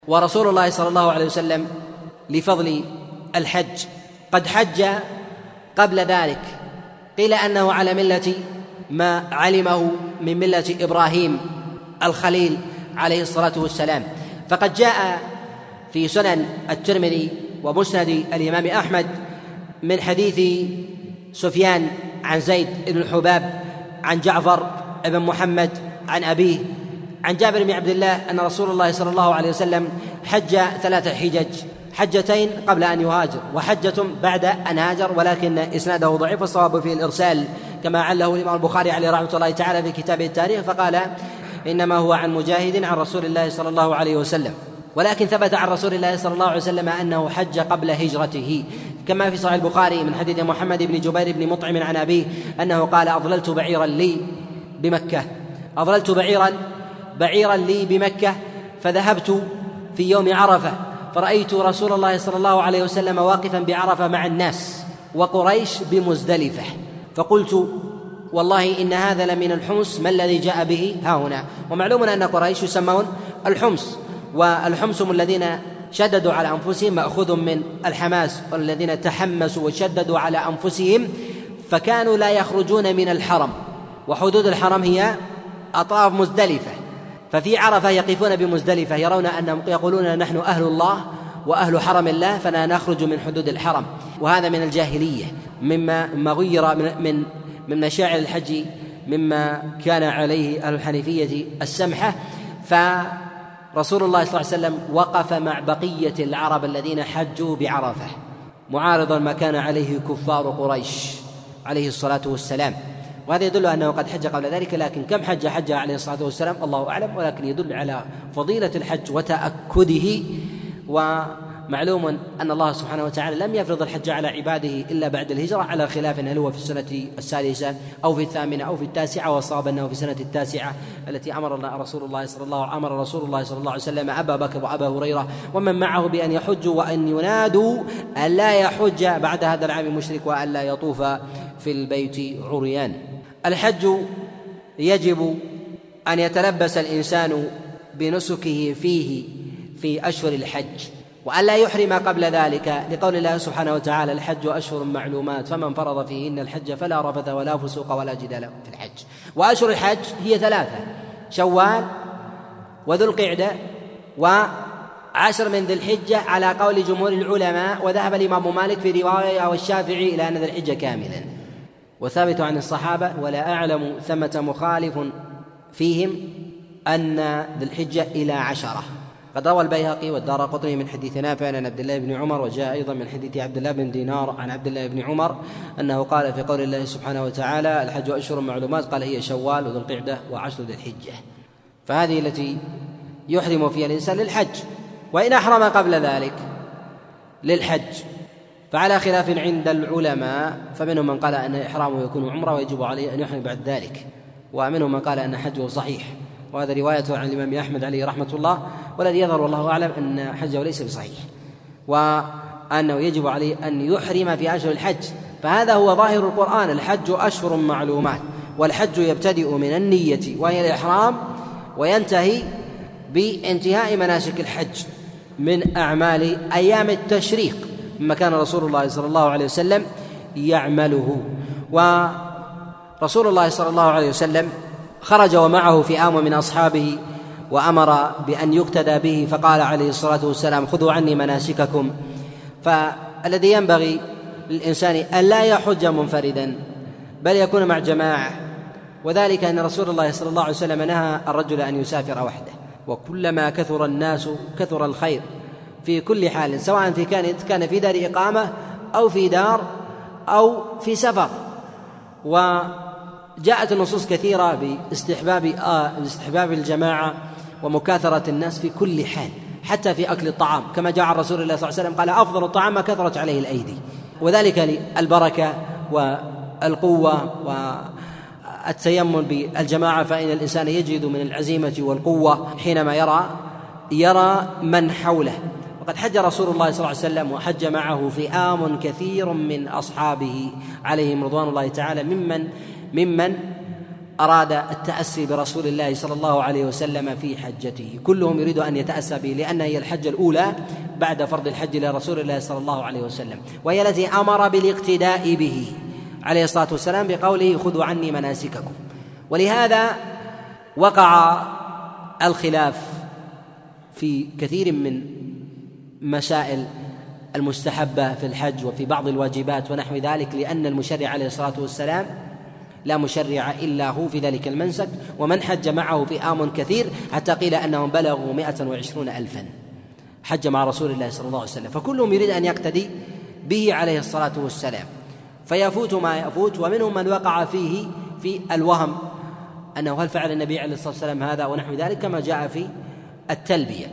ورسول الله صلى الله عليه وسلم لفضل الحج قد حج قبل ذلك، قيل أنه على ملة ما علمه من ملة إبراهيم الخليل عليه الصلاة والسلام. فقد جاء في سنن الترمذي ومسند الإمام أحمد من حديث سفيان عن زيد بن الحباب عن جعفر بن محمد عن أبيه عن جابر بن عبد الله أن رسول الله صلى الله عليه وسلم حج 3 حجج، حجتين قبل أن يهاجر وحجة بعد أن هاجر، ولكن إسناده ضعيف والصواب في الإرسال كما عله الإمام البخاري عليه رحمة الله تعالى في كتابه التاريخ، فقال إنما هو عن مجاهد عن رسول الله صلى الله عليه وسلم. ولكن ثبت عن رسول الله صلى الله عليه وسلم أنه حج قبل هجرته، كما في صحيح البخاري من حديث محمد بن جبير بن مطعم عن أبيه أنه قال أضللت بعيرا لي بمكة، أضللت بعيرا لي بمكة فذهبت في يوم عرفة فرأيت رسول الله صلى الله عليه وسلم واقفا بعرفة مع الناس وقريش بمزدلفة، فقلت والله إن هذا لمن الحمص ما الذي جاء به هاهنا. ومعلوم أن قريش يسمون الحمص، والحمص هم الذين شددوا على أنفسهم مأخوذ من الحماس، والذين تحمسوا وشددوا على أنفسهم فكانوا لا يخرجون من الحرم، وحدود الحرم هي أطراف مزدلفة، ففي عرفة يقفون بمزدلفة يرون أنهم يقولون نحن أهل الله وأهل حرم الله فلا نخرج من حدود الحرم. وهذا من الجاهلية مما غير من مشاعر الحج مما كان عليه أهل الحنيفية السمحة. فرسول الله صلى الله عليه وسلم وقف مع بقية العرب الذين حجوا بعرفة معارضا ما كان عليه كفار قريش عليه الصلاة والسلام، وهذا يدل أنه قد حج قبل ذلك، لكن كم حج عليه الصلاة والسلام الله أعلم، ولكن يدل على فضيلة الحج وتأكده. ومعلوم أن الله سبحانه وتعالى لم يفرض الحج على عباده إلا بعد الهجرة، على خلاف هل هو في السنة السادسة أو في الثامنة أو في التاسعة، والصواب أنه في السنة التاسعة التي أمر رسول الله صلى الله عليه وسلم أبا بكر وأبا هريرة ومن معه بأن يحجوا وأن ينادوا أن لا يحج بعد هذا العام مشرك وأن لا يطوف في البيت عريان. الحج يجب أن يتلبس الإنسان بنسكه فيه في أشهر الحج، وأن لا يحرم قبل ذلك، لقول الله سبحانه وتعالى الحج أشهر معلومات فمن فرض فيهن الحج فلا رفث ولا فسوق ولا جدال في الحج. وأشهر الحج هي 3: شوال وذو القعدة و10 من ذي الحجة على قول جمهور العلماء، وذهب الإمام مالك في رواية والشافعي إلى أن ذي الحجة كاملا، وثابت عن الصحابة ولا أعلم ثمة مخالف فيهم أن ذي الحجة إلى 10. قد روى البيهقي والدارقطني من حديث نافع عن عبد الله بن عمر، وجاء أيضا من حديث عبد الله بن دينار عن عبد الله بن عمر أنه قال في قول الله سبحانه وتعالى الحج أشهر معلومات، قال هي شوال وذو القعدة و10 ذي الحجة، فهذه التي يحرم فيها الإنسان للحج. وإن أحرم قبل ذلك للحج فعلى خلاف عند العلماء، فمنهم من قال أن إحرامه يكون عمرة ويجب عليه أن يحرم بعد ذلك، ومنهم من قال أن حجه صحيح، وهذا رواية عن الإمام أحمد عليه رحمة الله، والذي يظهر والله أعلم أن حجه ليس بصحيح، وأنه يجب عليه أن يحرم في أشهر الحج. فهذا هو ظاهر القرآن، الحج أشهر معلومات، والحج يبتدئ من النية وهي الإحرام، وينتهي بانتهاء مناسك الحج من أعمال أيام التشريق مما كان رسول الله صلى الله عليه وسلم يعمله. ورسول الله صلى الله عليه وسلم خرج ومعه فئام من أصحابه وأمر بأن يقتدى به، فقال عليه الصلاة والسلام خذوا عني مناسككم. فالذي ينبغي للإنسان أن لا يحج منفردا بل يكون مع جماعة، وذلك أن رسول الله صلى الله عليه وسلم نهى الرجل أن يسافر وحده، وكلما كثر الناس كثر الخير في كل حال، سواء كان في دار إقامة أو في دار أو في سفر. وجاءت النصوص كثيرة باستحباب الجماعة ومكاثرة الناس في كل حال، حتى في أكل الطعام، كما جاء عن رسول الله صلى الله عليه وسلم قال أفضل الطعام ما كثرت عليه الأيدي، وذلك للبركة والقوة والتيمم بالجماعة، فإن الإنسان يجد من العزيمة والقوة حينما يرى من حوله. وقد حج رسول الله صلى الله عليه وسلم وحج معه فئام كثير من أصحابه عليهم رضوان الله تعالى ممن أراد التأسي برسول الله صلى الله عليه وسلم في حجته، كلهم يريد أن يتأسى به، لأنها هي الحجة الأولى بعد فرض الحج لرسول الله صلى الله عليه وسلم، وهي التي أمر بالاقتداء به عليه الصلاة والسلام بقوله خذوا عني مناسككم. ولهذا وقع الخلاف في كثير من مسائل المستحبة في الحج وفي بعض الواجبات ونحو ذلك، لأن المشرع عليه الصلاة والسلام لا مشرع إلا هو في ذلك المنسك، ومن حج معه فئام كثير حتى قيل أنهم بلغوا 120,000 حج مع رسول الله صلى الله عليه وسلم، فكلهم يريد أن يقتدي به عليه الصلاة والسلام، فيفوت ما يفوت. ومنهم من وقع فيه في الوهم أنه هل فعل النبي عليه الصلاة والسلام هذا ونحو ذلك، كما جاء في التلبية.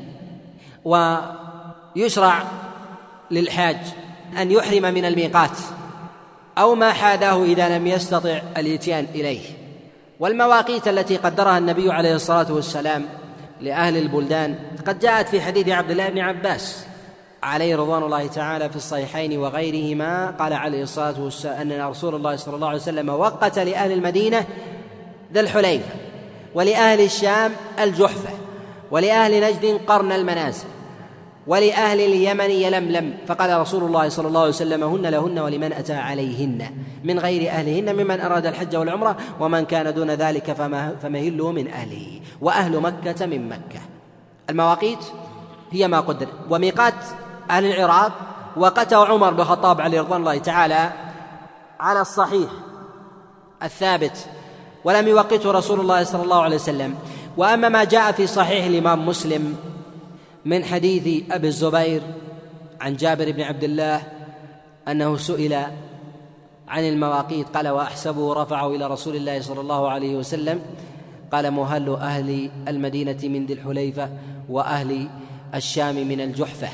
ويشرع للحاج أن يحرم من الميقات أو ما حاذاه إذا لم يستطع الإتيان إليه. والمواقيت التي قدرها النبي عليه الصلاة والسلام لأهل البلدان قد جاءت في حديث عبد الله بن عباس عليه رضوان الله تعالى في الصحيحين وغيرهما، قال عليه الصلاة والسلام أن رسول الله صلى الله عليه وسلم وقت لأهل المدينة ذا الحليفة، ولأهل الشام الجحفة، ولأهل نجد قرن المنازل، ولأهل اليمن يلملم، فقال رسول الله صلى الله عليه وسلم هن لهن ولمن أتى عليهن من غير أهلهن ممن أراد الحج والعمرة، ومن كان دون ذلك فمهله من أهله، وأهل مكة من مكة. المواقيت هي ما قدر. وميقات أهل العراق وقته عمر بن الخطاب عليه رضوان الله تعالى على الصحيح الثابت، ولم يوقته رسول الله صلى الله عليه وسلم. وأما ما جاء في صحيح الإمام مسلم من حديث أبي الزبير عن جابر بن عبد الله أنه سئل عن المواقيت قال وأحسبه رفعه إلى رسول الله صلى الله عليه وسلم، قال مهل أهل المدينة من ذي الحليفة، وأهل الشام من الجحفة،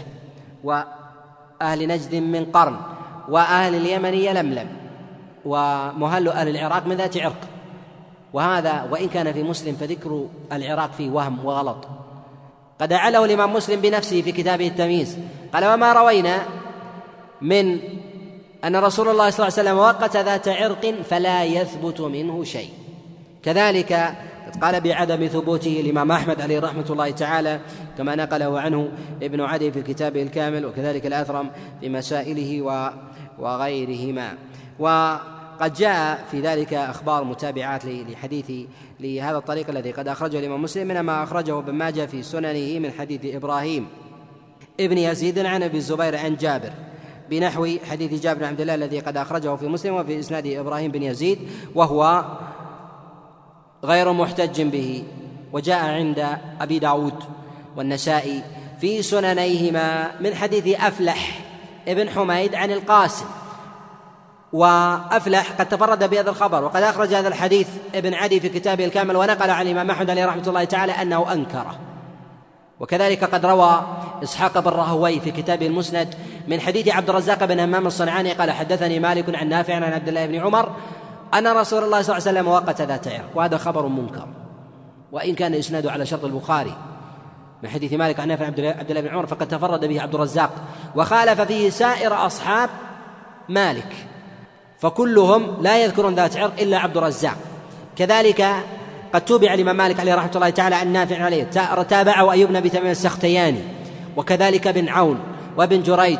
وأهل نجد من قرن، وأهل اليمن يلملم، ومهل أهل العراق من ذات عرق. وهذا وإن كان في مسلم فذكر العراق فيه وهم وغلط، قد أعله الإمام مسلم بنفسه في كتابه التمييز، قال وما روينا من أن رسول الله صلى الله عليه وسلم وقت ذات عرق فلا يثبت منه شيء. كذلك قال بعدم ثبوته الإمام أحمد عليه رحمة الله تعالى، كما نقله عنه ابن عدي في كتابه الكامل، وكذلك الأثرم في مسائله وغيرهما. وقد جاء في ذلك أخبار متابعات لحديث لهذا الطريق الذي قد أخرجه الإمام مسلم، منما أخرجه ابن ماجه في سننه من حديث إبراهيم ابن يزيد عن أبي الزبير عن جابر بنحو حديث جابر بن عبد الله الذي قد أخرجه في مسلم، وفي إسناده إبراهيم بن يزيد وهو غير محتج به. وجاء عند أبي داود والنسائي في سننيهما من حديث أفلح ابن حميد عن القاسم، وأفلح قد تفرد بهذا الخبر، وقد أخرج هذا الحديث ابن عدي في كتابه الكامل، ونقل عن الإمام أحمد عليه رحمة الله تعالى أنه أنكره. وكذلك قد روى إسحاق بن راهويه في كتابه المسند من حديث عبد الرزاق بن همام الصنعاني قال حدثني مالك عن نافع عن عبد الله بن عمر أن رسول الله صلى الله عليه وسلم وقت ذات عرق، وهذا خبر منكر وإن كان إسناده على شرط البخاري من حديث مالك عن نافع عبد الله بن عمر، فقد تفرد به عبد الرزاق وخالف فيه سائر أصحاب مالك، فكلهم لا يذكرون ذات عرق إلا عبد الرزاق. كذلك قد تابع الإمام مالك عليه رحمة الله تعالى عن نافع عليه، تابعه أيوب بن تميم السختياني، وكذلك بن عون وابن جريج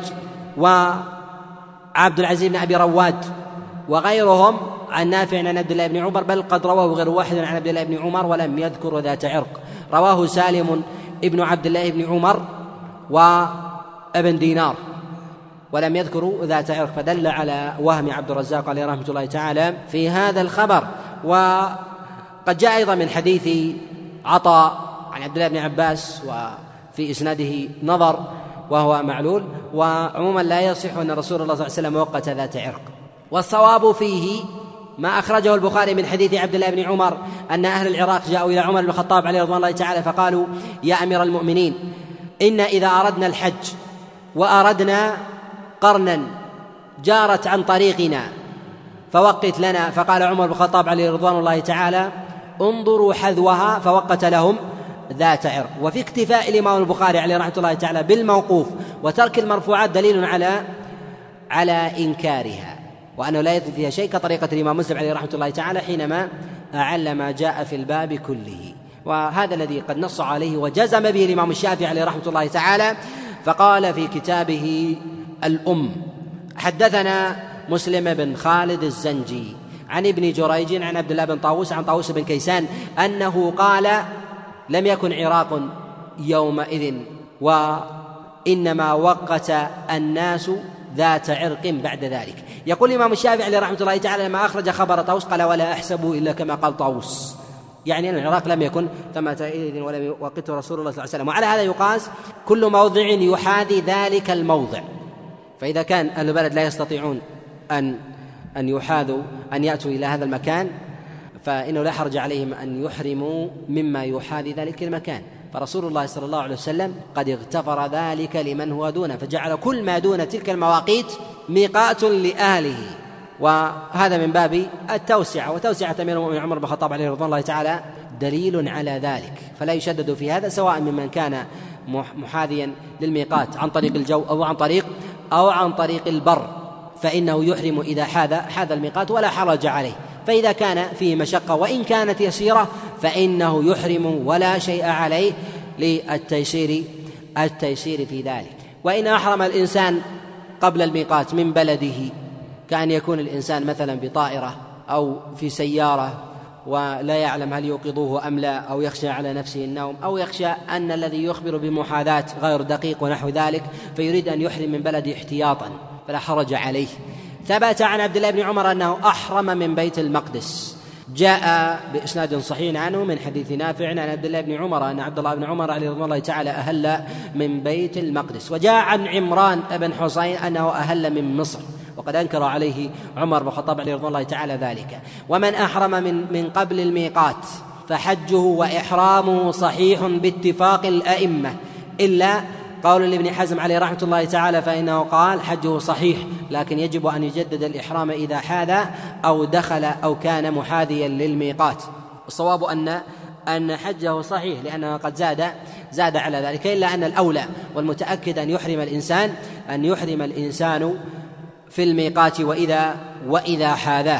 وعبد العزيز بن أبي رواد وغيرهم عن نافع عن عبد الله بن عمر، بل قد رواه غير واحد عن عبد الله بن عمر ولم يذكر ذات عرق. رواه سالم ابن عبد الله بن عمر وابن دينار ولم يذكروا ذات عرق، فدل على وهم عبد الرزاق عليه رحمة الله تعالى في هذا الخبر. وقد جاء أيضا من حديث عطاء عن عبد الله بن عباس وفي إسناده نظر وهو معلول، وعموما لا يصح أن رسول الله صلى الله عليه وسلم وقت ذات عرق. والصواب فيه ما أخرجه البخاري من حديث عبد الله بن عمر أن أهل العراق جاءوا إلى عمر بن الخطاب عليه رضوان الله تعالى فقالوا يا أمير المؤمنين إن إذا أردنا الحج وأردنا قرنا جارت عن طريقنا فوقت لنا، فقال عمر بن الخطاب عليه رضوان الله تعالى انظروا حذوها، فوقت لهم ذات عرق. وفي اكتفاء الإمام البخاري عليه رحمة الله تعالى بالموقوف وترك المرفوعات دليل على إنكارها وأنه لا يثبت فيها شيء، كطريقة الإمام مسلم عليه رحمة الله تعالى حينما أعل ما جاء في الباب كله. وهذا الذي قد نص عليه وجزم به الإمام الشافعي عليه رحمة الله تعالى، فقال في كتابه الأم: حدثنا مسلم بن خالد الزنجي عن ابن جريج عن عبد الله بن طاووس عن طاووس بن كيسان أنه قال: لم يكن عراق يومئذ، وإنما وقت الناس ذات عرق بعد ذلك. يقول الإمام الشافعي عليه رحمة الله تعالى لما أخرج خبر طاووس قال: ولا أحسبه إلا كما قال طاووس، يعني أن العراق لم يكن ثمة إذن ولم يوقته رسول الله صلى الله عليه وسلم. وعلى هذا يقاس كل موضع يحاذي ذلك الموضع. فإذا كان أهل البلد لا يستطيعون أن يحاذوا أن يأتوا إلى هذا المكان، فإنه لا حرج عليهم أن يحرموا مما يحاذي ذلك المكان. فرسول الله صلى الله عليه وسلم قد اغتفر ذلك لمن هو دونه، فجعل كل ما دون تلك المواقيت ميقات لأهله، وهذا من باب التوسعة. وتوسعة أمير المؤمنين عمر بن الخطاب عليه رضوان الله تعالى دليل على ذلك، فلا يشدد في هذا، سواء ممن كان محاذيا للميقات عن طريق الجو أو عن طريق البر، فإنه يحرم إذا حاذ الميقات ولا حرج عليه. فإذا كان فيه مشقة وإن كانت يسيرة فإنه يحرم ولا شيء عليه للتيسير في ذلك. وإن أحرم الإنسان قبل الميقات من بلده، كأن يكون الإنسان مثلا بطائرة أو في سيارة ولا يعلم هل يوقظوه أم لا، أو يخشى على نفسه النوم، أو يخشى أن الذي يخبر بمحاذاة غير دقيق ونحو ذلك، فيريد أن يحرم من بلده احتياطا فلا حرج عليه. ثبت عن عبد الله بن عمر أنه أحرم من بيت المقدس، جاء بإسناد صحيح عنه من حديث نافع عن عبد الله بن عمر أن عبد الله بن عمر عليه رضي الله تعالى أهل من بيت المقدس. وجاء عن عمران بن حسين أنه أهل من مصر، وقد أنكر عليه عمر بن الخطاب عليه رضي الله تعالى ذلك. ومن أحرم من قبل الميقات فحجه وإحرامه صحيح باتفاق الأئمة، إلا قول لابن حزم عليه رحمة الله تعالى، فإنه قال حجه صحيح لكن يجب أن يجدد الإحرام إذا حاذ أو دخل أو كان محاذيا للميقات. الصواب أن حجه صحيح لأنه قد زاد على ذلك، إلا أن الأولى والمتأكد أن يحرم الإنسان في الميقات وإذا حاذاه.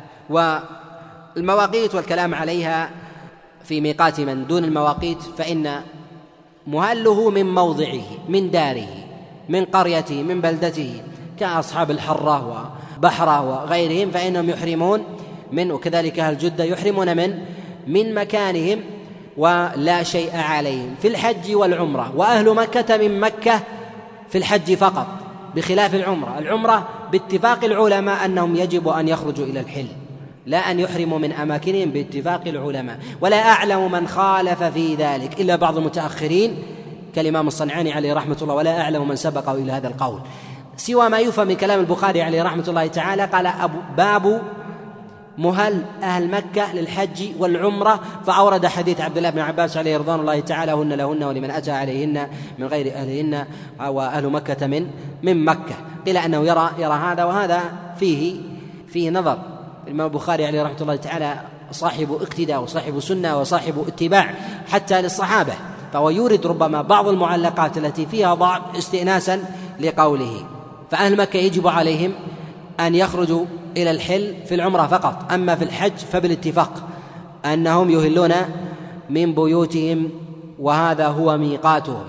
والمواقيت والكلام عليها في ميقات من دون المواقيت، فإن مهله من موضعه، من داره، من قريته، من بلدته، كأصحاب الحرة وبحرة وغيرهم، فإنهم يحرمون وكذلك أهل جدة يحرمون من مكانهم ولا شيء عليهم في الحج والعمرة. وأهل مكة من مكة في الحج فقط، بخلاف العمرة باتفاق العلماء أنهم يجب أن يخرجوا إلى الحل، لا أن يحرموا من أماكنهم باتفاق العلماء. ولا أعلم من خالف في ذلك إلا بعض المتأخرين كالإمام الصنعاني عليه رحمة الله، ولا أعلم من سبقه إلى هذا القول، سوى ما يفهم من كلام البخاري عليه رحمة الله تعالى. قال باب مهل أهل مكة للحج والعمرة، فأورد حديث عبد الله بن عباس عليه رضوان الله تعالى: هن لهن ولمن أتى عليهن من غير أهلهن وأهل مكة من مكة. قيل أنه يرى هذا، وهذا فيه نظر. الإمام البخاري عليه رحمة الله تعالى صاحب اقتداء وصاحب سنة وصاحب اتباع حتى للصحابة، فهو يورد ربما بعض المعلقات التي فيها ضعف استئناسا لقوله. فأهل مكة يجب عليهم أن يخرجوا إلى الحل في العمرة فقط، أما في الحج فبالاتفاق أنهم يهلون من بيوتهم، وهذا هو ميقاتهم.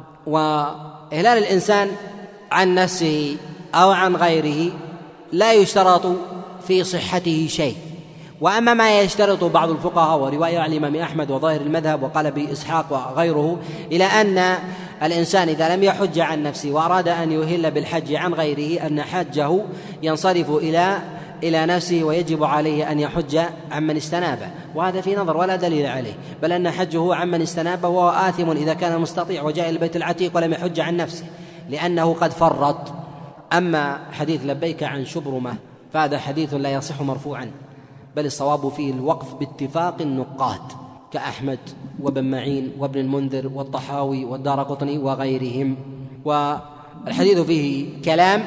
وإهلال الإنسان عن نفسه أو عن غيره لا يشترط في صحته شيء. وأما ما يشترط بعض الفقهاء، ورواية عن الإمام أحمد وظاهر المذهب وقال بإسحاق وغيره، إلى أن الإنسان إذا لم يحج عن نفسه وأراد أن يهل بالحج عن غيره أن حجه ينصرف إلى نفسه، ويجب عليه أن يحج عمن استنابه. وهذا في نظر ولا دليل عليه، بل أن حجه عمن استنابه وهو آثم إذا كان مستطيع وجاء إلى البيت العتيق ولم يحج عن نفسه لأنه قد فرط. أما حديث لبيك عن شبرمة فهذا حديث لا يصح مرفوعا، بل الصواب فيه الوقف باتفاق النقاد كأحمد وابن معين وابن المنذر والطحاوي والدارقطني وغيرهم. والحديث فيه كلام،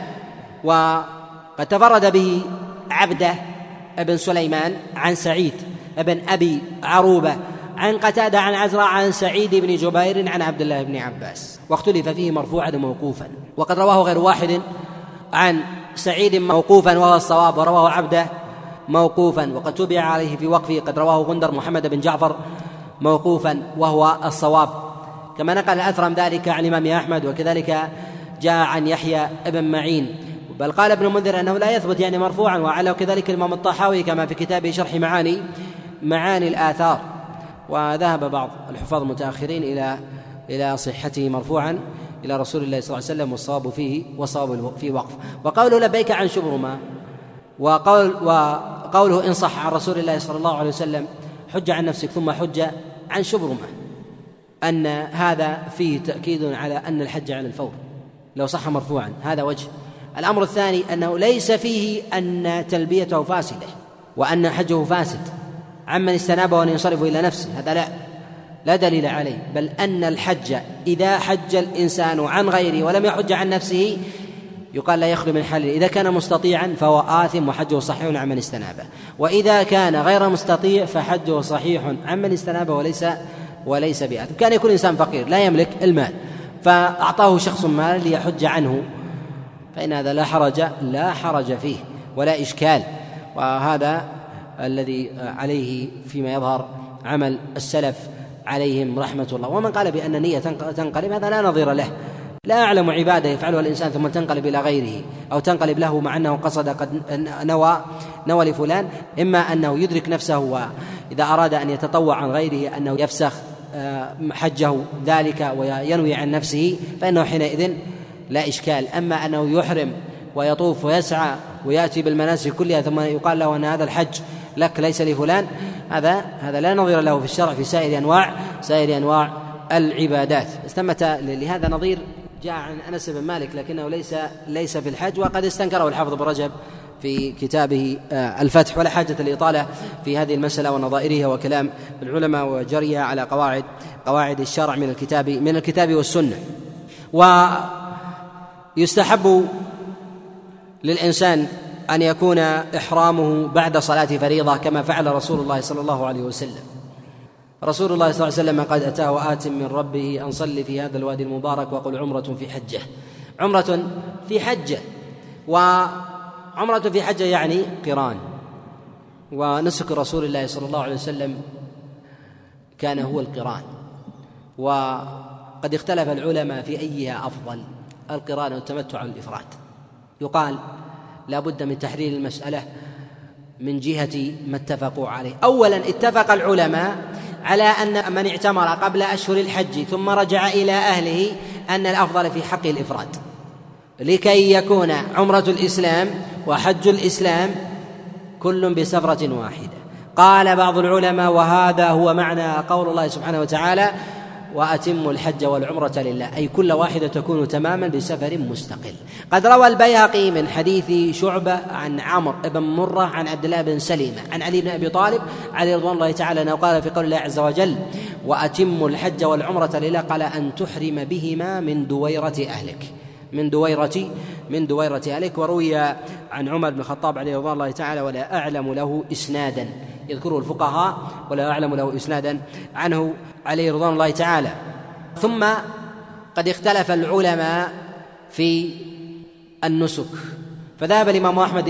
وقد تفرد به عبده ابن سليمان عن سعيد ابن أبي عروبة عن قتادة عن عزرا عن سعيد بن جبير عن عبد الله بن عباس، واختلف فيه مرفوعا وموقوفا. وقد رواه غير واحد عن سعيد موقوفا وهو الصواب، ورواه عبده موقوفا، وقد تبع عليه في وقفه، قد رواه غندر محمد بن جعفر موقوفا وهو الصواب، كما نقل الأثرم ذلك عن الإمام أحمد، وكذلك جاء عن يحيى بن معين، بل قال ابن المنذر أنه لا يثبت يعني مرفوعا، وعلى كذلك الإمام الطحاوي كما في كتابه شرح معاني الآثار. وذهب بعض الحفاظ المتأخرين إلى صحته مرفوعا إلى رسول الله صلى الله عليه وسلم، والصواب فيه وقف. وقوله لبيك عن شبرمة وقوله إن صح عن رسول الله صلى الله عليه وسلم حج عن نفسك ثم حج عن شبرمة، أن هذا فيه تأكيد على أن الحج على الفور لو صح مرفوعا، هذا وجه. الأمر الثاني أنه ليس فيه أن تلبيته فاسدة وأن حجه فاسد عمن استناب وأن ينصرف إلى نفسه، هذا لا دليل عليه، بل أن الحج إذا حج الإنسان عن غيره ولم يحج عن نفسه يقال لا يخلو من حل، إذا كان مستطيعا فهو آثم وحجه صحيح عمن استنابه، وإذا كان غير مستطيع فحجه صحيح عمن استنابه وليس بآثم. كان يكون إنسان فقير لا يملك المال فأعطاه شخص مال ليحج عنه، فإن هذا لا حرج فيه ولا إشكال، وهذا الذي عليه فيما يظهر عمل السلف عليهم رحمة الله. ومن قال بأن النية تنقلب هذا لا نظير له، لا أعلم عبادة يفعلها الإنسان ثم تنقلب إلى غيره أو تنقلب له مع أنه قصد قد نوى لفلان، إما أنه يدرك نفسه وإذا أراد أن يتطوع عن غيره أنه يفسخ حجه ذلك وينوي عن نفسه، فإنه حينئذ لا إشكال. أما أنه يحرم ويطوف ويسعى ويأتي بالمناسك كلها ثم يقال له أن هذا الحج لك ليس لفلان، هذا لا نظير له في الشرع في سائر أنواع العبادات. ثمة لهذا نظير جاء عن أنس بن مالك لكنه ليس في الحج، وقد استنكره الحافظ بن رجب في كتابه الفتح، ولا حاجة للإطالة في هذه المسألة ونظائرها وكلام العلماء وجريها على قواعد الشرع من الكتاب والسنة. ويستحب للإنسان أن يكون إحرامه بعد صلاة فريضة كما فعل رسول الله صلى الله عليه وسلم. رسول الله صلى الله عليه وسلم قد أتاه آت من ربه أن صل في هذا الوادي المبارك وقل عمرة في حجة. وعمرة في حجة يعني قران، ونسك رسول الله صلى الله عليه وسلم كان هو القران. وقد اختلف العلماء في أيها أفضل، القران أو التمتع أو الإفراد. يقال لا بد من تحرير المسألة من جهة ما اتفقوا عليه. أولا اتفق العلماء على أن من اعتمر قبل أشهر الحج ثم رجع إلى أهله أن الأفضل في حق الإفراد، لكي يكون عمرة الإسلام وحج الإسلام كل بسفرة واحدة. قال بعض العلماء وهذا هو معنى قول الله سبحانه وتعالى وأتموا الحج والعمرة لله، أي كل واحدة تكون تماما بسفر مستقل. قد روى البيهقي من حديث شعبة عن عمرو بن مرة عن عبد الله بن سليمة عن علي بن أبي طالب عليه رضوان الله تعالى أنه قال في قول الله عز وجل وأتموا الحج والعمرة لله، قال أن تحرم بهما من دويرة أهلك. وروي عن عمر بن الخطاب عليه رضوان الله تعالى ولا أعلم له إسنادا، يذكره الفقهاء ولا أعلم له إسنادا عنه عليه رضوان الله تعالى. ثم قد اختلف العلماء في النسك، فذهب الإمام أحمد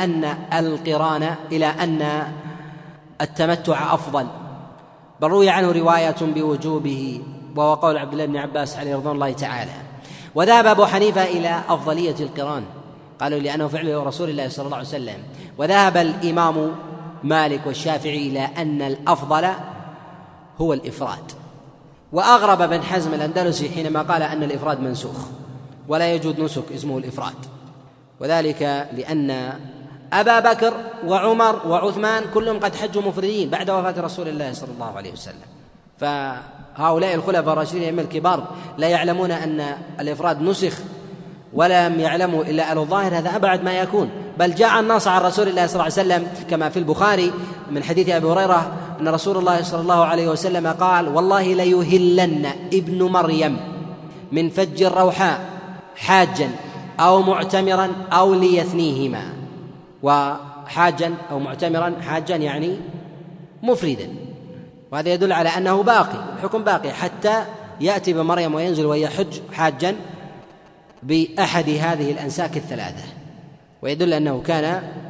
إلى أن التمتع أفضل، بل روي عنه رواية بوجوبه وهو قول عبد الله بن عباس عليه رضوان الله تعالى. وذهب أبو حنيفة إلى أفضلية القران، قالوا لأنه فعل رسول الله صلى الله عليه وسلم. وذهب الإمام مالك والشافعي إلى أن الأفضل هو الإفراد. وأغرب ابن حزم الأندلسي حينما قال أن الإفراد منسوخ ولا يوجد نسك اسمه الإفراد، وذلك لأن أبا بكر وعمر وعثمان كلهم قد حجوا مفردين بعد وفاة رسول الله صلى الله عليه وسلم، فهؤلاء الخلفاء الراشدين الكبار لا يعلمون أن الإفراد نسخ ولم يعلموا إلا أهل الظاهر، هذا أبعد ما يكون. بل جاء النص عن رسول الله صلى الله عليه وسلم كما في البخاري من حديث أبي هريرة أن رسول الله صلى الله عليه وسلم قال والله ليهلن ابن مريم من فج الروحاء حاجا أو معتمرا أو ليثنيهما. وحاجا أو معتمرا، حاجا يعني مفردا، وهذا يدل على أنه باقي، الحكم باقي حتى يأتي بمريم وينزل ويحج حاجا بأحد هذه الأنساك الثلاثة، ويدل أنه كان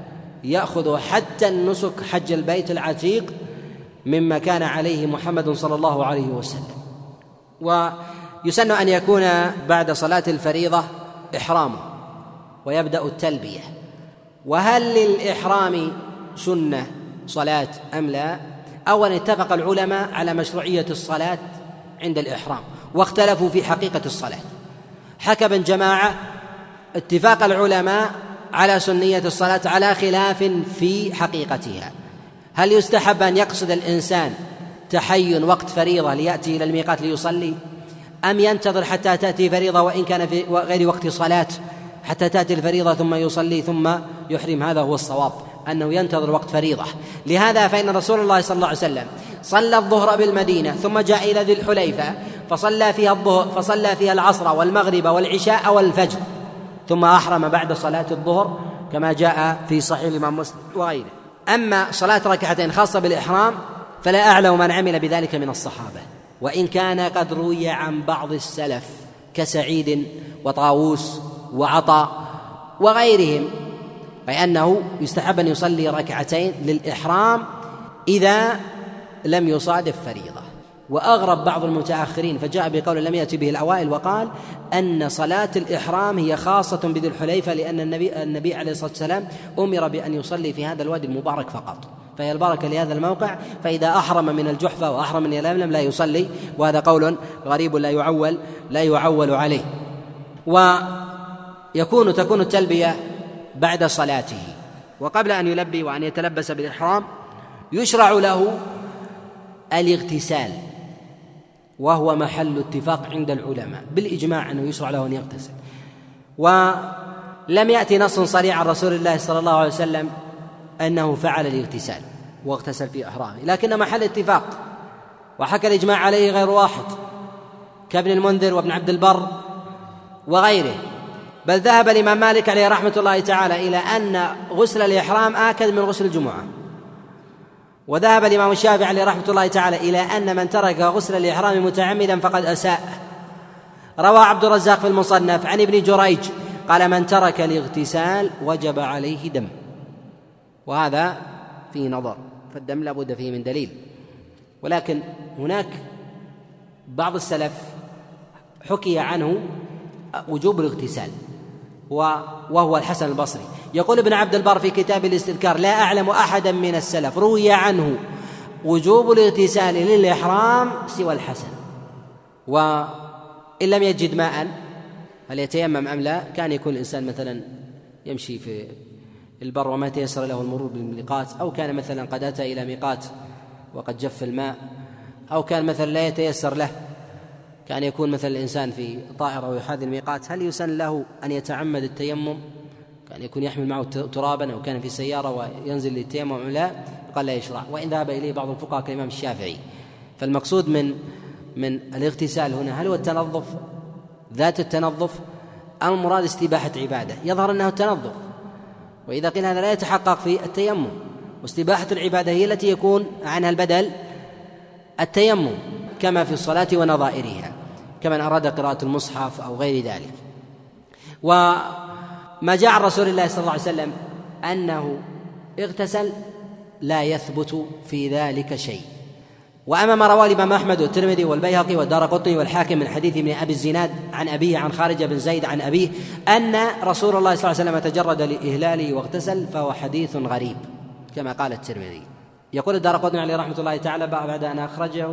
يأخذ حتى النسك حج البيت العتيق مما كان عليه محمد صلى الله عليه وسلم. ويسن أن يكون بعد صلاة الفريضة إحرامه ويبدأ التلبية. وهل للإحرام سنة صلاة أم لا؟ أولا اتفق العلماء على مشروعية الصلاة عند الإحرام، واختلفوا في حقيقة الصلاة. حكى ابن جماعة اتفاق العلماء على سنية الصلاة على خلاف في حقيقتها. هل يستحب أن يقصد الإنسان تحين وقت فريضة ليأتي إلى الميقات ليصلي، أم ينتظر حتى تأتي فريضة وإن كان في غير وقت صلاة حتى تأتي الفريضة ثم يصلي ثم يحرم؟ هذا هو الصواب، أنه ينتظر وقت فريضة. لهذا فإن رسول الله صلى الله عليه وسلم صلى الظهر بالمدينة ثم جاء إلى ذي الحليفة فصلى فيها العصر والمغرب والعشاء والفجر، ثم أحرم بعد صلاة الظهر كما جاء في صحيح الإمام مسلم وغيره. أما صلاة ركعتين خاصة بالإحرام فلا أعلم من عمل بذلك من الصحابة، وإن كان قد روي عن بعض السلف كسعيد وطاووس وعطاء وغيرهم أنه يستحب أن يصلي ركعتين للإحرام إذا لم يصادف فريضة. وأغرب بعض المتأخرين فجاء بقول لم يأتي به الأوائل وقال أن صلاة الإحرام هي خاصة بذي الحليفة، لأن النبي عليه الصلاة والسلام أمر بأن يصلي في هذا الوادي المبارك فقط، فهي البركة لهذا الموقع، فإذا أحرم من الجحفة وأحرم من يلملم لا يصلي، وهذا قول غريب لا يعول عليه. تكون التلبية بعد صلاته، وقبل أن يلبي وأن يتلبس بالإحرام يشرع له الاغتسال، وهو محل اتفاق عند العلماء بالإجماع أنه يشرع له أن يغتسل. ولم يأتي نص صريح عن رسول الله صلى الله عليه وسلم أنه فعل الاغتسال واغتسل في إحرامه، لكن محل اتفاق، وحكى الإجماع عليه غير واحد كابن المنذر وابن عبد البر وغيره. بل ذهب الإمام مالك عليه رحمة الله تعالى إلى أن غسل الإحرام آكد من غسل الجمعة، وذهب الإمام الشافعي عليه رحمة الله تعالى إلى أن من ترك غسل الإحرام متعمدا فقد أساء. روى عبد الرزاق في المصنف عن ابن جريج قال من ترك الاغتسال وجب عليه دم، وهذا فيه نظر، فالدم لا بد فيه من دليل. ولكن هناك بعض السلف حكي عنه وجوب الاغتسال، وهو الحسن البصري. يقول ابن عبد البر في كتاب الاستذكار لا أعلم أحدا من السلف روي عنه وجوب الاغتسال للإحرام سوى الحسن. وإن لم يجد ماء هل يتيمم أم لا؟ كان يكون الإنسان مثلا يمشي في البر وما تيسر له المرور بالميقات، أو كان مثلا قد أتى إلى ميقات وقد جف الماء، أو كان مثلا لا يتيسر له، كان يكون مثلا الإنسان في طائرة ويحاذي الميقات، هل يسن له أن يتعمد التيمم؟ كان يكون يحمل معه ترابا، أو كان في سيارة وينزل للتيمم أم لا؟ قال لا يشرع، وإن ذهب إليه بعض الفقهاء كالإمام الشافعي. فالمقصود من الاغتسال هنا هل هو التنظف ذات التنظف أم المراد استباحة عبادة؟ يظهر أنه التنظف، وإذا قيل هذا لا يتحقق في التيمم، واستباحة العبادة هي التي يكون عنها البدل التيمم، كما في الصلاة ونظائرها، كمن أراد قراءة المصحف أو غير ذلك. وما جاء عن رسول الله صلى الله عليه وسلم أنه اغتسل لا يثبت في ذلك شيء. وأما ما رواه الإمام أحمد والترمذي والبيهقي والدارقطني والحاكم من حديث ابن أبي الزناد عن أبيه عن خارجة بن زيد عن أبيه أن رسول الله صلى الله عليه وسلم تجرد لإهلاله واغتسل، فهو حديث غريب كما قال الترمذي. يقول الدارقطني عليه رحمة الله تعالى بعد أن أخرجه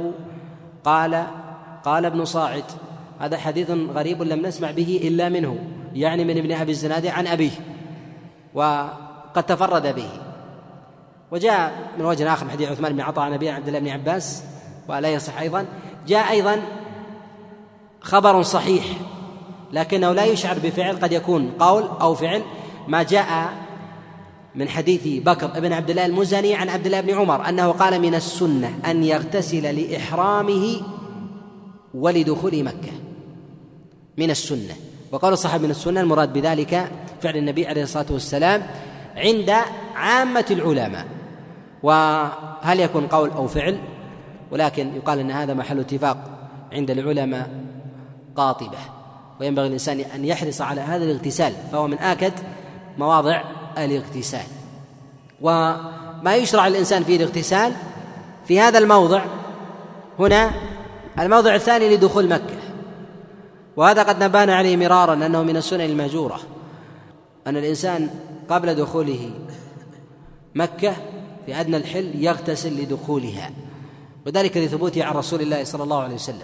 قال ابن صاعد هذا حديث غريب لم نسمع به إلا منه، يعني من ابن أبي الزناد عن أبيه، وقد تفرد به. وجاء من وجه آخر حديث عثمان بن عطاء عن أبي عبد الله بن عباس ولا يصح أيضا. جاء أيضا خبر صحيح لكنه لا يشعر بفعل، قد يكون قول أو فعل، ما جاء من حديث بكر بن عبد الله المزني عن عبد الله بن عمر أنه قال من السنة أن يغتسل لإحرامه ولدخول مكة، من السنة. وقال الصحابة من السنة المراد بذلك فعل النبي عليه الصلاة والسلام عند عامة العلماء، وهل يكون قول أو فعل، ولكن يقال أن هذا محل اتفاق عند العلماء قاطبة، وينبغي الإنسان أن يحرص على هذا الاغتسال، فهو من آكد مواضع الاغتسال. وما يشرع الإنسان فيه الاغتسال في هذا الموضع هنا الموضع الثاني لدخول مكة، وهذا قد نبهنا عليه مرارا أنه من السنن المهجورة أن الإنسان قبل دخوله مكة في أدنى الحل يغتسل لدخولها، وذلك لثبوته عن رسول الله صلى الله عليه وسلم.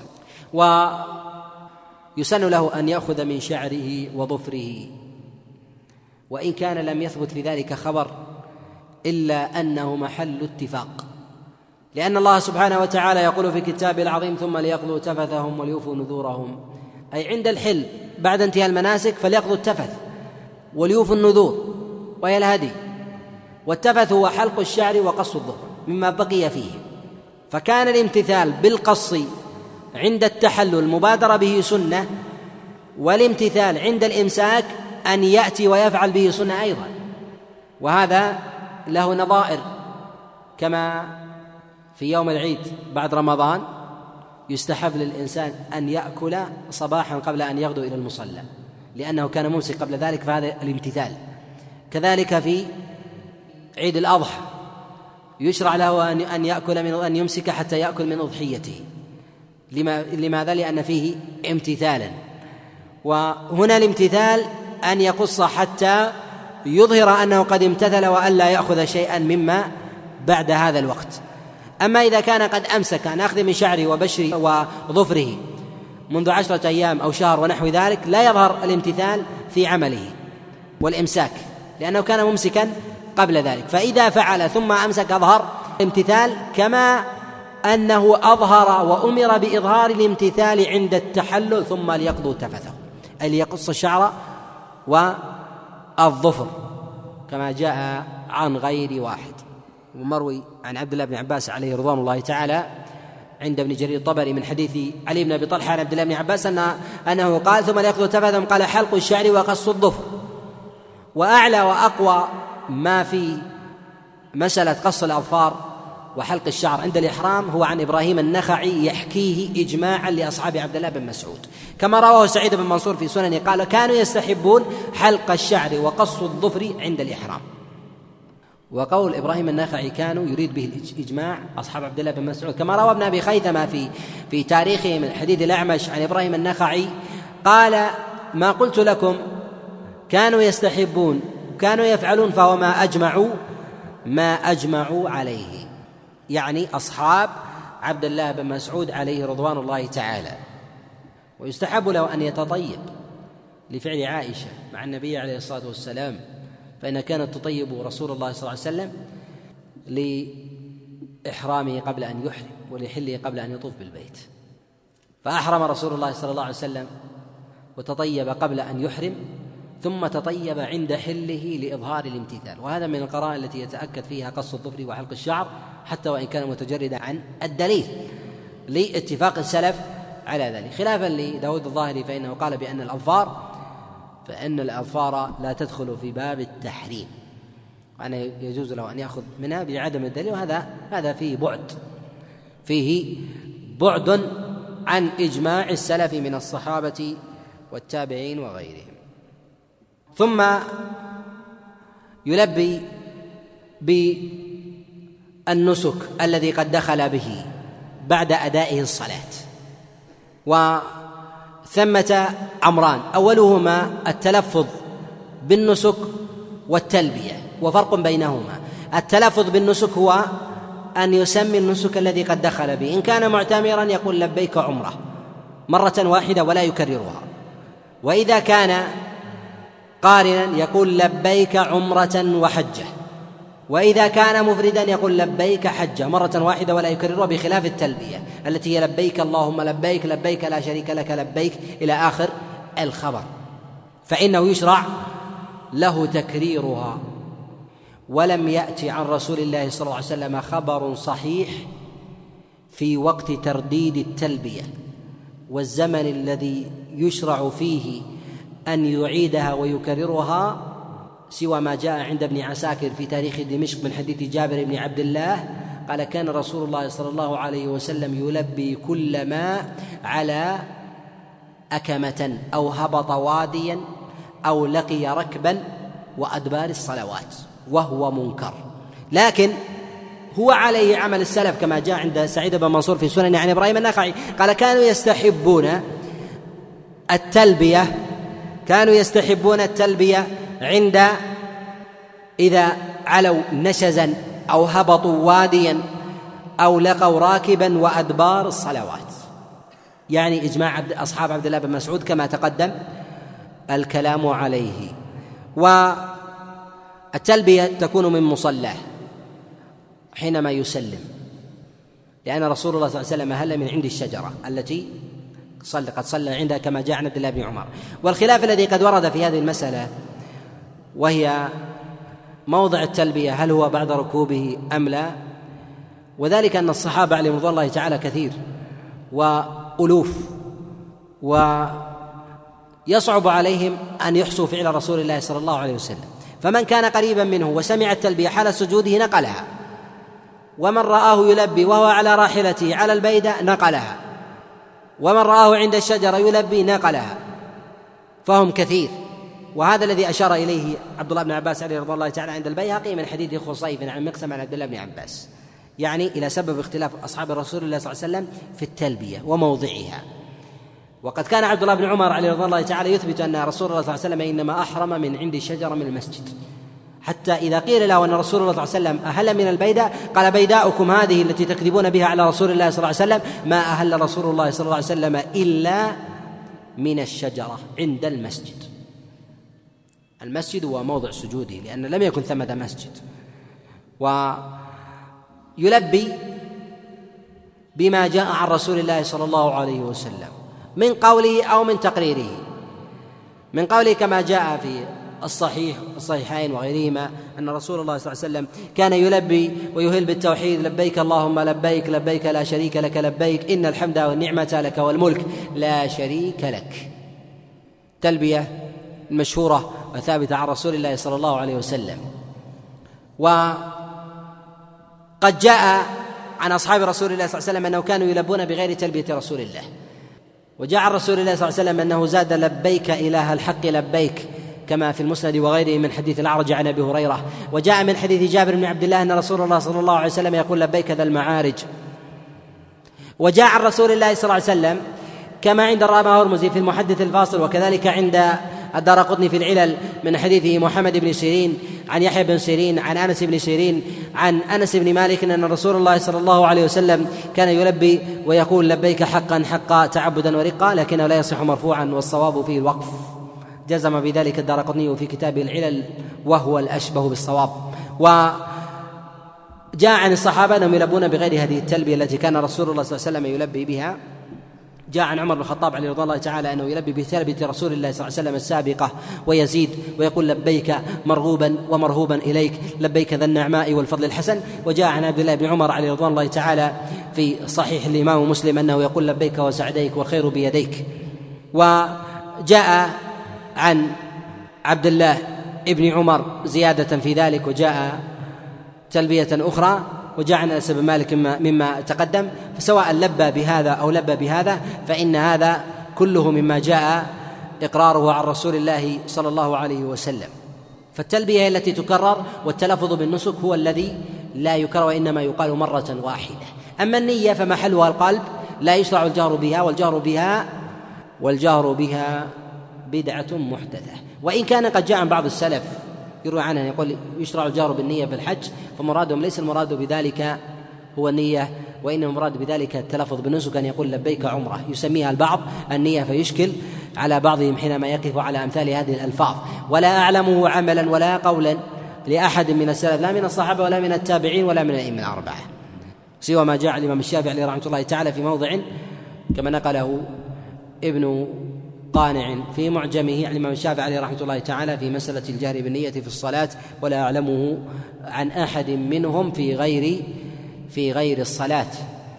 ويسن له أن يأخذ من شعره وظفره، وإن كان لم يثبت لذلك خبر إلا أنه محل اتفاق، لأن الله سبحانه وتعالى يقول في كتابه العظيم: ثم ليقضوا تفثهم وليوفوا نذورهم، أي عند الحل بعد انتهاء المناسك فليقضوا التفث وليوفوا النذور وهي الهدي. والتفث هو حلق الشعر وقص الظفر مما بقي فيه، فكان الامتثال بالقص عند التحلل المبادرة به سنة، والامتثال عند الإمساك أن يأتي ويفعل به سنة أيضا، وهذا له نظائر، كما في يوم العيد بعد رمضان يستحب للإنسان أن يأكل صباحا قبل أن يغدو إلى المصلى لأنه كان ممسك قبل ذلك، فهذا الامتثال. كذلك في عيد الأضحى يشرع له أن يأكل أن يمسك حتى يأكل من أضحيته. لماذا؟ لأن فيه امتثالا، وهنا الامتثال أن يقص حتى يظهر أنه قد امتثل وألا يأخذ شيئا مما بعد هذا الوقت. أما إذا كان قد أمسك أن أخذ من شعره وبشره وظفره منذ 10 أيام أو شهر ونحو ذلك، لا يظهر الامتثال في عمله والإمساك لأنه كان ممسكا قبل ذلك، فإذا فعل ثم أمسك أظهر الامتثال، كما أنه أظهر وأمر بإظهار الامتثال عند التحلل ثم ليقضوا تفثه، أي ليقص الشعر والظفر كما جاء عن غير واحد. ومروي عن عبد الله بن عباس عليه رضوان الله تعالى عند ابن جرير الطبري من حديث علي بن أبي طلحة عن عبد الله بن عباس أنه قال: ثم ليقضوا تفثهم، قال: حلق الشعر وقص الظفر. وأعلى وأقوى ما في مسألة قص الأظفار وحلق الشعر عند الإحرام هو عن إبراهيم النخعي يحكيه إجماعا لأصحاب عبد الله بن مسعود، كما رواه سعيد بن منصور في سننه قال: كانوا يستحبون حلق الشعر وقص الظفر عند الإحرام. وقول إبراهيم النخعي كانوا يريد به الإجماع أصحاب عبد الله بن مسعود، كما روى ابن أبي خيثمة في تاريخه من حديث الأعمش عن إبراهيم النخعي قال: ما قلت لكم كانوا يستحبون كانوا يفعلون فهو ما أجمعوا عليه، يعني أصحاب عبد الله بن مسعود عليه رضوان الله تعالى. ويستحب له أن يتطيب لفعل عائشة مع النبي عليه الصلاة والسلام، فإنها كانت تطيب رسول الله صلى الله عليه وسلم لإحرامه قبل أن يحرم ولحله قبل أن يطوف بالبيت، فأحرم رسول الله صلى الله عليه وسلم وتطيب قبل أن يحرم، ثم تطيب عند حله لإظهار الامتثال. وهذا من القرائن التي يتأكد فيها قص الظفر وحلق الشعر حتى وإن كان متجردا عن الدليل، لاتفاق السلف على ذلك، خلافا لداود الظاهري فإنه قال فإن الأظفار لا تدخل في باب التحريم، وأنه يجوز له أن يأخذ منها بعدم الدليل، وهذا فيه بعد عن إجماع السلف من الصحابة والتابعين وغيرهم. ثم يلبي بالنسك الذي قد دخل به بعد أدائه الصلاة، وثمة أمران: أولهما التلفظ بالنسك والتلبية، وفرق بينهما. التلفظ بالنسك هو أن يسمي النسك الذي قد دخل به، إن كان معتمرا يقول لبيك عمرة مرة واحدة ولا يكررها، وإذا كان قارنا يقول لبيك عمرة وحجة، وإذا كان مفردا يقول لبيك حجة مرة واحدة ولا يكررها، بخلاف التلبية التي هي لبيك اللهم لبيك لبيك لا شريك لك لبيك إلى آخر الخبر، فإنه يشرع له تكريرها. ولم يأتي عن رسول الله صلى الله عليه وسلم خبر صحيح في وقت ترديد التلبية والزمن الذي يشرع فيه أن يعيدها ويكررها سوى ما جاء عند ابن عساكر في تاريخ دمشق من حديث جابر بن عبد الله قال: كان رسول الله صلى الله عليه وسلم يلبي كلما على أكمة أو هبط واديا أو لقي ركبا وأدبار الصلوات وهو منكر. لكن هو عليه عمل السلف كما جاء عند سعيد بن منصور في سنن عن إبراهيم النخعي قال كانوا يستحبون التلبية عند إذا علوا نشزا أو هبطوا واديا أو لقوا راكبا وأدبار الصلوات، يعني إجماع أصحاب عبد الله بن مسعود كما تقدم الكلام عليه. والتلبية تكون من مصلاه حينما يسلم، لأن رسول الله صلى الله عليه وسلم هل من عند الشجرة التي قد صلى عندها كما جاء عن عبد الله بن عمر. والخلاف الذي قد ورد في هذه المسألة وهي موضع التلبية هل هو بعد ركوبه أم لا، وذلك أن الصحابة عليهم رضوان الله تعالى كثير وألوف، ويصعب عليهم أن يحصوا فعل رسول الله صلى الله عليه وسلم، فمن كان قريبا منه وسمع التلبية حال سجوده نقلها، ومن رآه يلبي وهو على راحلته على البيدة نقلها، ومن رآه عند الشجرة يلبي نقلها، فهم كثير. وهذا الذي أشار إليه عبد الله بن عباس عليه رضي الله تعالى عند البيهقي من حديث خصيف عن مقسم عن عبد الله بن عباس، يعني إلى سبب اختلاف أصحاب رسول الله صلى الله عليه وسلم في التلبية وموضعها. وقد كان عبد الله بن عمر عليه رضي الله تعالى يثبت أن رسول الله صلى الله عليه وسلم إنما أحرم من عند شجرة من المسجد، حتى إذا قيل له أن رسول الله صلى الله عليه وسلم أهل من البيداء قال بيداؤكم هذه التي تكذبون بها على رسول الله صلى الله عليه وسلم ما أهل رسول الله صلى الله عليه وسلم إلا من الشجرة عند المسجد. المسجد هو موضع سجوده لأن لم يكن ثمة مسجد. ويلبي بما جاء عن رسول الله صلى الله عليه وسلم من قوله أو من تقريره. من قوله كما جاء في الصحيحين وغيرهما أن رسول الله صلى الله عليه وسلم كان يلبي ويهل بالتوحيد لبيك اللهم لبيك لبيك لا شريك لك لبيك إن الحمد والنعمة لك والملك لا شريك لك، تلبية المشهورة وثابتة عن رسول الله صلى الله عليه وسلم. وقد جاء عن أصحاب رسول الله صلى الله عليه وسلم أنه كانوا يلبون بغير تلبية رسول الله، وجاء عن رسول الله صلى الله عليه وسلم أنه زاد لبيك إله الحق لبيك كما في المسند وغيره من حديث الأعرج عن أبي هريرة. وجاء من حديث جابر بن عبد الله أن رسول الله صلى الله عليه وسلم يقول لبيك ذا المعارج. وجاء عن رسول الله صلى الله عليه وسلم كما عند الرامة هرمزي في المحدث الفاصل وكذلك عند الدارقطني في العلل من حديث محمد بن سيرين عن يحيى بن سيرين عن أنس بن سيرين عن أنس بن مالك أن رسول الله صلى الله عليه وسلم كان يلبي ويقول لبيك حقا حقا تعبدا ورقا، لكنه لا يصح مرفوعا والصواب فيه الوقف. جزم بذلك الدارقطني في كتابه العلل وهو الأشبه بالصواب. وجاء عن الصحابة أنهم يلبون بغير هذه التلبية التي كان رسول الله صلى الله عليه وسلم يلبي بها. جاء عن عمر بن الخطاب عليه رضي الله تعالى أنه يلبي بتلبية رسول الله صلى الله عليه وسلم السابقة ويزيد ويقول لبيك مرغوبا ومرهوبا إليك لبيك ذا النعماء والفضل الحسن. وجاء عن عبد الله بن عمر عليه رضي الله تعالى في صحيح الإمام مسلم أنه يقول لبيك وسعديك والخير بيديك. وجاء عن عبد الله ابن عمر زيادة في ذلك وجاء تلبية أخرى. وجاء عن أنس بن مالك مما تقدم. فسواء لبى بهذا أو لبى بهذا فإن هذا كله مما جاء إقراره عن رسول الله صلى الله عليه وسلم. فالتلبية هي التي تكرر، والتلفظ بالنسك هو الذي لا يكرر وإنما يقال مرة واحدة. أما النية فمحلها القلب لا يشرع الجهر بها، والجهر بها بدعة محدثة. وإن كان قد جاء عن بعض السلف يروى عنه يقول يشرع الجهر بالنية في الحج، فمرادهم ليس المراد بذلك هو النية، وإنما المراد بذلك التلفظ بالنسك، أن يقول لبيك عمرة يسميها البعض النية، فيشكل على بعضهم حينما يقف على أمثال هذه الألفاظ. ولا أعلمه عملا ولا قولا لأحد من السلف لا من الصحابة ولا من التابعين ولا من الأئمة الأربعة، سوى ما جاء الإمام الشافعي عليه رحمة الله تعالى في موضع كما نقله ابن قانع في معجمه عن الإمام الشافعي عليه رحمة الله تعالى في مسألة الجهر بالنية في الصلاة، ولا أعلمه عن أحد منهم في غير الصلاة.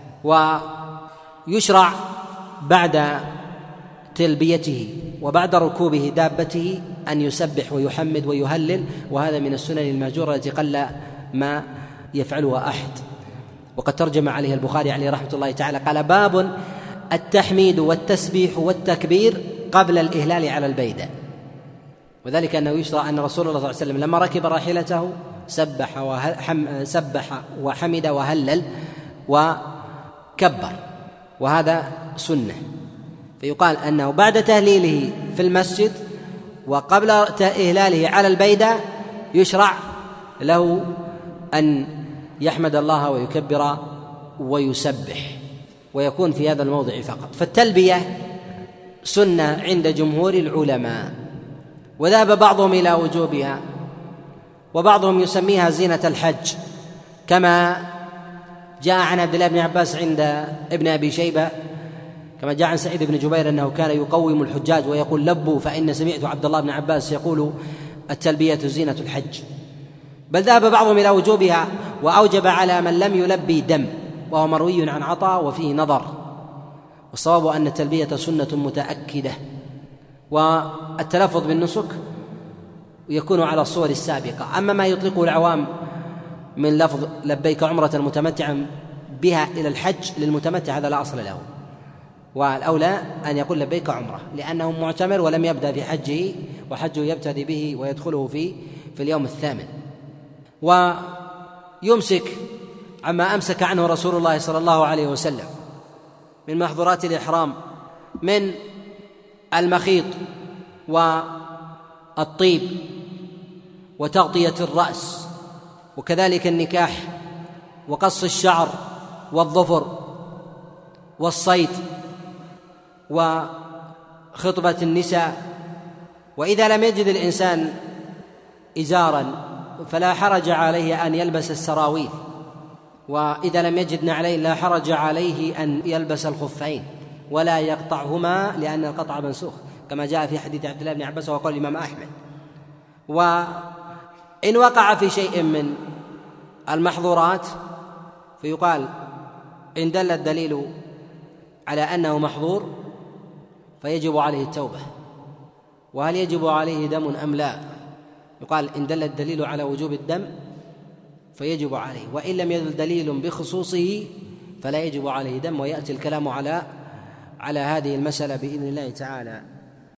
ويشرع بعد تلبيته وبعد ركوبه دابته أن يسبح ويحمد ويهلل، وهذا من السنن المهجورة التي قل ما يفعلها أحد. وقد ترجم عليه البخاري عليه رحمة الله تعالى قال: باب التحميد والتسبيح والتكبير قبل الإهلال على البيدة. وذلك أنه يشرع أن رسول الله صلى الله عليه وسلم لما ركب راحلته سبح وحمد وهلل وكبر، وهذا سنة. فيقال أنه بعد تهليله في المسجد وقبل إهلاله على البيدة يشرع له أن يحمد الله ويكبر ويسبح، ويكون في هذا الموضع فقط. فالتلبية سنة عند جمهور العلماء، وذهب بعضهم إلى وجوبها، وبعضهم يسميها زينة الحج، كما جاء عن عبد الله بن عباس عند ابن أبي شيبة، كما جاء عن سعيد بن جبير أنه كان يقوم الحجاج ويقول لبوا، فإن سمعت عبد الله بن عباس يقول التلبية زينة الحج. بل ذهب بعضهم إلى وجوبها وأوجب على من لم يلبي دم، وهو مروي عن عطاء وفيه نظر، والصواب أن التلبية سنة متأكدة، والتلفظ بالنسك يكون على الصور السابقة. أما ما يطلقه العوام من لفظ لبيك عمرة متمتعا بها إلى الحج للمتمتع هذا لا أصل له، والأولى أن يقول لبيك عمرة لأنه معتمر ولم يبدأ في حجه، وحجه يبتدي به ويدخله في اليوم الثامن. ويمسك عما أمسك عنه رسول الله صلى الله عليه وسلم من محظورات الإحرام من المخيط والطيب وتغطية الرأس، وكذلك النكاح وقص الشعر والظفر والصيد وخطبة النساء. وإذا لم يجد الإنسان إزارا فلا حرج عليه أن يلبس السراويل، وإذا لم يجد نعلين لا حرج عليه أن يلبس الخفين ولا يقطعهما، لأن القطع منسوخ كما جاء في حديث عبد الله بن عباس وقال الإمام أحمد. وإن وقع في شيء من المحظورات فيقال إن دل الدليل على أنه محظور فيجب عليه التوبة. وهل يجب عليه دم أم لا؟ يقال إن دل الدليل على وجوب الدم فيجب عليه، وإن لم يدل دليل بخصوصه فلا يجب عليه دم. ويأتي الكلام على هذه المسألة بإذن الله تعالى